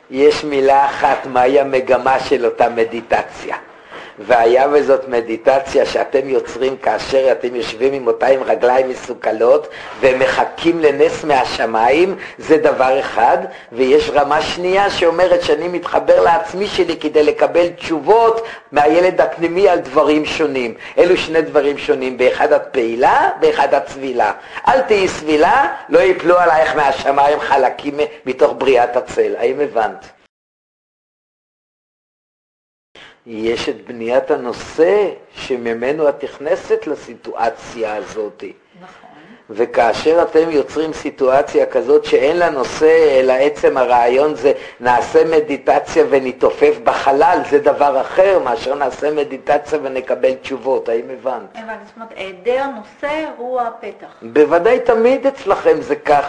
יש מילה אחת, מהי המגמה של אותה מדיטציה. והיה וזאת מדיטציה שאתם יוצרים כאשר אתם יושבים עם אותם רגליים מסוכלות ומחכים לנס מהשמיים, זה דבר אחד. ויש רמה שנייה שאומרת שאני מתחבר לעצמי שלי כדי לקבל תשובות מהילד הפנימי על דברים שונים. אלו שני דברים שונים, באחד את פעילה, באחד את סבילה. אל תהי סבילה, לא יפלו עלייך מהשמיים חלקים מתוך בריאת הצל. האם הבנת? יש את בניית הנושא שממנו את נכנסת לסיטואציה הזאת. נכון. וכאשר אתם יוצרים סיטואציה כזאת שאין לה נושא, אלא עצם הרעיון זה נעשה מדיטציה ונתעופף בחלל, זה דבר אחר מאשר נעשה מדיטציה ונקבל תשובות. האם הבנת? הבנתי, זאת אומרת, היעדר נושא הוא הפתח. בוודאי תמיד אצלכם זה כך.